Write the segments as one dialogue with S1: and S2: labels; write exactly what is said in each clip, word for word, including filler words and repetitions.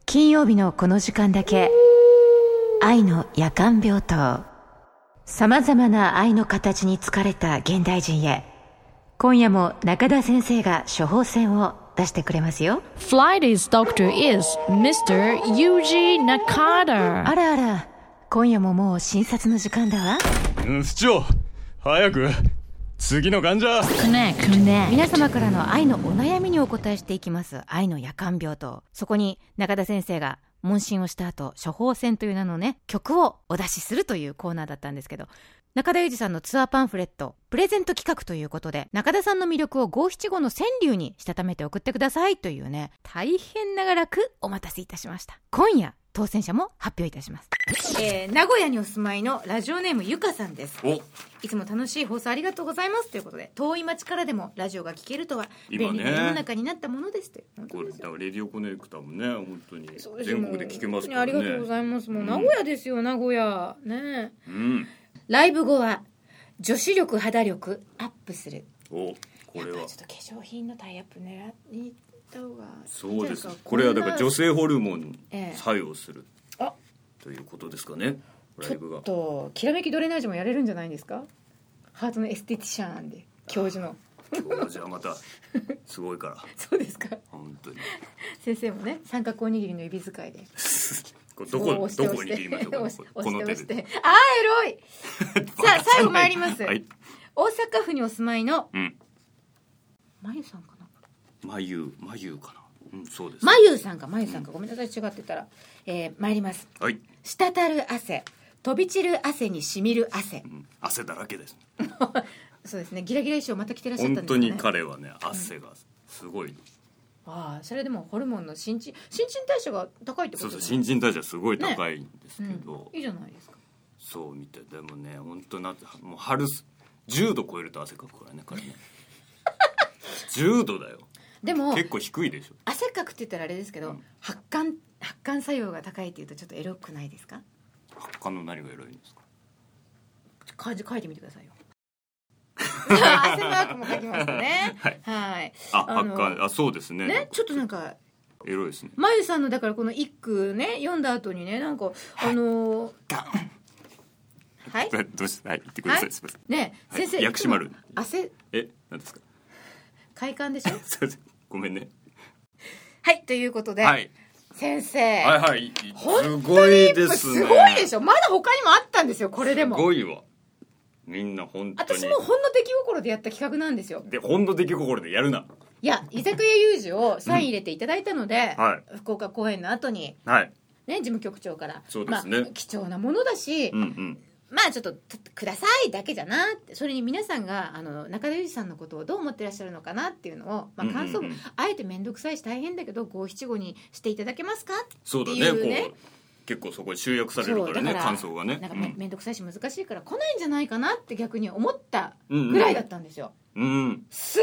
S1: 金曜日のこの時間だけ愛の夜間病棟。さまざまな愛の形に疲れた現代人へ、今夜も中田先生が処方箋を出してくれますよ。
S2: Friday's doctor is ミスター Yuji Nakata。
S1: あらあら、今夜ももう診察の時間だわ。
S3: うん、市長早く次の患者。
S2: Connect Connect。
S1: 皆様からの愛のお悩みにお答えしていきます愛の夜間病棟。そこに中田先生が問診をした後、処方箋という名のね曲をお出しするというコーナーだったんですけど、中田裕二さんのツアーパンフレットプレゼント企画ということで、中田さんの魅力を五七五の川柳にしたためて送ってくださいというね、大変長らくお待たせいたしました。今夜当選者も発表いたします。えー、名古屋にお住まいのラジオネームゆかさんです。
S3: お
S1: いつも楽しい放送ありがとうございますということで、遠い町からでもラジオが聞けるとは便利な世の中になったものですという。
S3: これだからレディオコネクタもね、本当に全国で聞けますからね。
S1: ありがとうございます。もう名古屋ですよ、うん、名古屋ね。
S3: うん、
S1: ライブ後は女子力肌力アップする。
S3: おこれは
S1: ちょっと化粧品のタイアップ狙いた方が。
S3: そうです。これはだから女性ホルモンに作用する、
S1: ええ、
S3: ということですかね。ライブが
S1: ちょっときらめきドレナージュもやれるんじゃないんですか。ハートのエステティシャンで教授の
S3: 教授はまたすごいから
S1: そうですか。
S3: 本当に
S1: 先生もね、三角おにぎりの指使いで
S3: これどこどこを握りましょうか。
S1: 押して
S3: この手で
S1: 押して。あーエロいさあ最後参ります、はい、大阪府にお住まいの、うん、まゆさんかな。
S3: まゆまゆかな、うん、そうです。
S1: まゆさんかまゆさんか、うん、ごめんなさい違ってたら、えー、参ります。
S3: はい。
S1: 滴る汗、飛び散る汗にしみる汗、うん、
S3: 汗だらけです
S1: そうですね。ギラギラ衣装また着てらっしゃったんですね。
S3: 本当に彼はね、汗がすごい、うん、
S1: ああ、それでもホルモンの新陳新陳代謝が高いってことですね。
S3: そうそう、新陳代謝すごい高いんですけど、
S1: ね、うん、いいじゃないですか。
S3: そうみたい。でもね、本当なってもう春じゅうど超えると汗かくからね、彼ねじゅうどだよ。
S1: でも
S3: 結構低いでしょ。汗
S1: かくって言ったらあれですけど、うん、発汗発汗作用が高いっていうとちょっとエロくないですか。
S3: 発汗の何がエロいんですか。
S1: 漢字書いてみてくださいよ汗マークも書きますね。はい、はい、
S3: あ、発汗、あ、そうですね。
S1: ね、ちょっとなんか
S3: エロいですね。
S1: まゆさんのだからこの一句ね読んだ後にね、なんかあのー、はい、
S3: どうして、はい、言ってください。はい、すみません
S1: ね、はい、先生
S3: 薬師丸
S1: 汗、
S3: え、何ですか。
S1: 快感でしょ
S3: ごめんね。
S1: はい、ということで、はい、先生、
S3: はいはい、すごいですね。
S1: すごいでしょ。まだ他にもあったんですよ。これでも
S3: すごいわ。みんな本当に
S1: 私もほんの出来心でやった企画なんですよ。
S3: で、ほんの出来心でやるな。
S1: いや、居酒屋有事をサイン入れていただいたので、うん、はい、福岡公演の後に、はい、ね、事務局長から、
S3: そうですね、
S1: まあ、貴重なものだし、うんうん、まあちょっとくださいだけじゃなって、それに皆さんがあの中田裕二さんのことをどう思ってらっしゃるのかなっていうのを、まあ、感想も、うんうんうん、あえて面倒くさいし大変だけど五七五にしていただけますかっていうね。
S3: そうだね、こう結構そこに集約されるからね、感想がね。
S1: なんか め,、うん、めんどくさいし難しいから来ないんじゃないかなって逆に思ったぐらいだったんですよ。うん、うん、すん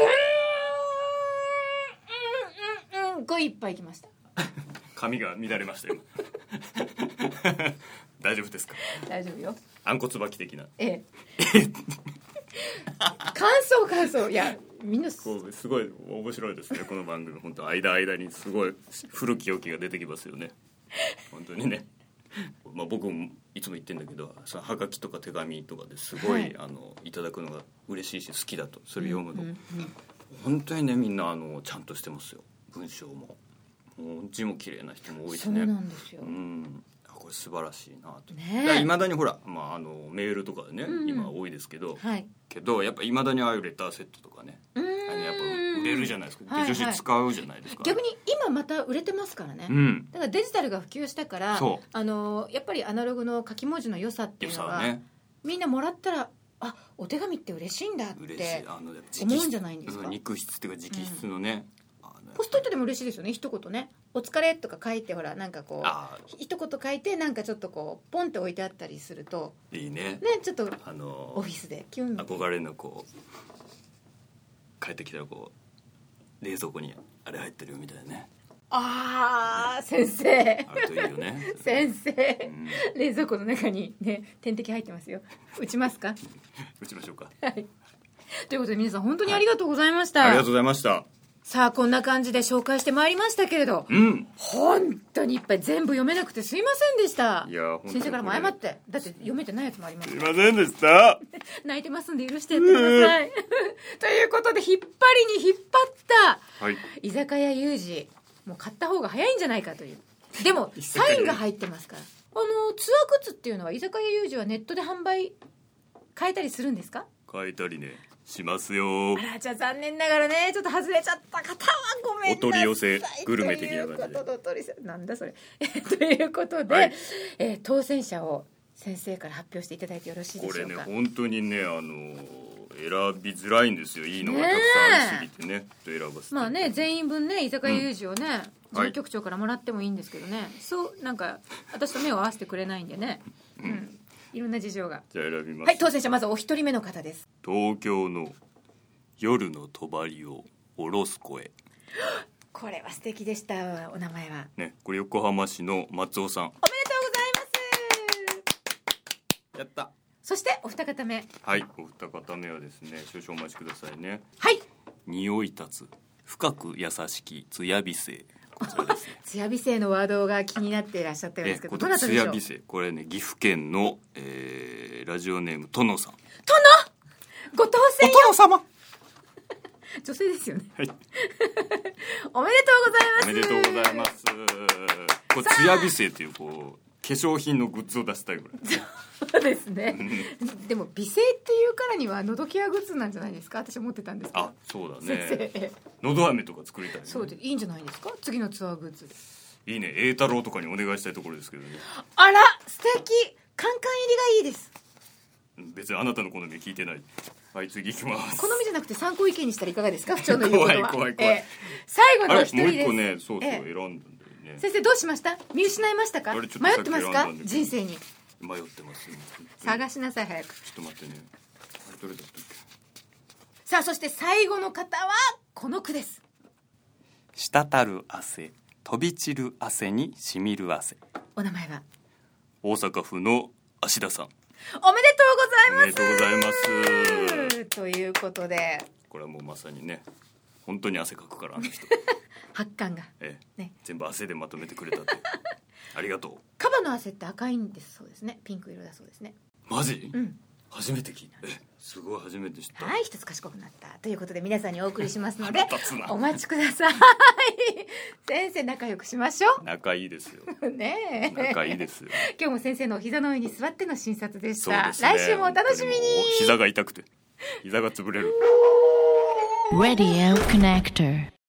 S1: うんうんごいいっぱい来ました
S3: 髪が乱れましたよ大丈夫ですか。
S1: 大丈夫よ。
S3: あんこつばき的な。
S1: ええ感想感想。いやみんな す,
S3: こうすごい面白いですねこの番組。本当間間にすごい古き良きが出てきますよね本当にね。まあ、僕もいつも言ってんだけど、そのはがきとか手紙とかですごい、はい、あのいただくのが嬉しいし好きだと、それ読むの、うんうんうん、本当にね、みんなあのちゃんとしてますよ。文章ももう字も綺麗な人も多いしね。
S1: そうなんですよ、
S3: うん、これ素晴らしいなと。ね、いまだにほら、まあ、あのメールとかでね、うんうん、今多いですけど、はい、けどやっぱいまだにああいうレターセットとかね、あのやっぱ売れるじゃないですか、はいはい、女子使うじゃないですか。
S1: 逆に今また売れてますからね、うん、だからデジタルが普及したから、あのやっぱりアナログの書き文字の良さっていうのは、ね、みんなもらったら、あ、お手紙って嬉しいんだって思うんじゃないんですか。
S3: 肉筆っていうか直筆のね、
S1: うん、ポストイットでも嬉しいですよね。一言ね、お疲れとか書いて、ほらなんかこう一言書いて、なんかちょっとこうポンって置いてあったりすると
S3: いいね。
S1: ね、ちょっとあのオフィスでキュン、
S3: 憧れのこう帰ってきたらこう冷蔵庫にあれ入ってるよみたいなね。
S1: ああ、先生、
S3: あるといいよね
S1: 先生、うん、冷蔵庫の中にね点滴入ってますよ。打ちますか
S3: 打ちましょうか。
S1: はい、ということで皆さん本当にありがとうございました、はい、
S3: ありがとうございました。
S1: さあこんな感じで紹介してまいりましたけれど、
S3: うん、
S1: 本当にいっぱい全部読めなくてすいませんでした。
S3: いや
S1: 先生からも謝って、だって読めてないやつもあります。
S3: すいませんでした
S1: 泣いてますんで許してやってくださいということで、引っ張りに引っ張った、はい、居酒屋ユージ、もう買った方が早いんじゃないかという。でもサインが入ってますから。あのツアーグッズっていうのは居酒屋ユージはネットで販売変えたりするんですか？
S3: 変えたりねしますよ。
S1: あら、じゃあ残念ながらねちょっと外れちゃった方はごめんなさい。
S3: お取り寄せグルメ的な感じ
S1: でなんだそれということで、はい、えー、当選者を先生から発表していただいてよろしいでしょうか。
S3: これね本当にね、あのー、選びづらいんですよ。いいのがたくさんありすぎてね、と選ばせて、
S1: まあね、全員分ね居酒屋有事をね、事務局長からもらってもいいんですけどね、はい、そうなんか私と目を合わせてくれないんでね、うん、うん、いろんな事情が。
S3: じゃあ選びます。
S1: はい、当選者まずお一人目の方です。
S3: 東京の夜の帳を下ろす声。
S1: これは素敵でした。お名前は
S3: ね、これ横浜市の松尾さん。おめでと
S1: うございます。
S3: やった。
S1: そしてお二方目。
S3: はい、お二方目はですね、少々お待ちくださいね。
S1: はい。
S3: 匂い立つ深く優しき艶美声。こちらですね
S1: 艶美声のワードが気になっていらっしゃったようですけど、どなたでしょう。
S3: 艶美声、これね、岐阜県の、えー、ラジオネーム殿さん。
S1: 殿ご当選よ。
S3: お殿様
S1: 女性ですよね、
S3: はい、
S1: おめでとうございます。
S3: おめでとうございます。これ艶美声っていうこう化粧品のグッズを出したいぐらい。
S1: そうですねでも美声っていうからには喉ケアグッズなんじゃないですか。私思ってたんですけど。
S3: あ、そうだね。喉飴とか作りたい、ね、
S1: そうでいいんじゃないですか。次のツアーグッズで
S3: いいね。栄太郎とかにお願いしたいところですけどね。
S1: あら素敵。カンカン入りがいいです。
S3: 別にあなたの好み聞いてない。はい、次行きます。
S1: 好みじゃなくて参考意見にしたらいかがですか。不調の言うことは
S3: 怖い怖い怖い、
S1: えー、最後のお一人です。
S3: もう一個ね、そうそう、えー、選んだんだよね。
S1: 先生どうしました。見失いましたか。迷ってますか。人生に
S3: 迷ってますよ。
S1: 探しなさい早く。ちょ
S3: っと待ってね。どれだったっけ。
S1: さあそして最後の方はこの句です。
S3: 滴る汗、飛び散る汗にしみる汗。
S1: お名前は。
S3: 大阪府の芦田さん。
S1: おめでとうございます。
S3: おめでとうございます。
S1: ということで
S3: これはもうまさにね、本当に汗かくからあの人
S1: 発汗が、
S3: ええね、全部汗でまとめてくれたってありがとう。
S1: カバの汗って赤いんですそうですね。ピンク色だそうですね。
S3: マジ、
S1: うん、
S3: 初めて聞いた。え、すごい初めて知った。
S1: はい、一つ賢くなったということで皆さんにお送りしますのでお待ちください先生仲良くしましょう。
S3: 仲いいですよ
S1: ねえ、
S3: 仲いいですよ
S1: 今日も先生のお膝の上に座っての診察でした。
S3: そうですね、
S1: 来週もお楽しみに。
S3: 膝が痛くて膝が潰れる。
S2: Radio Connector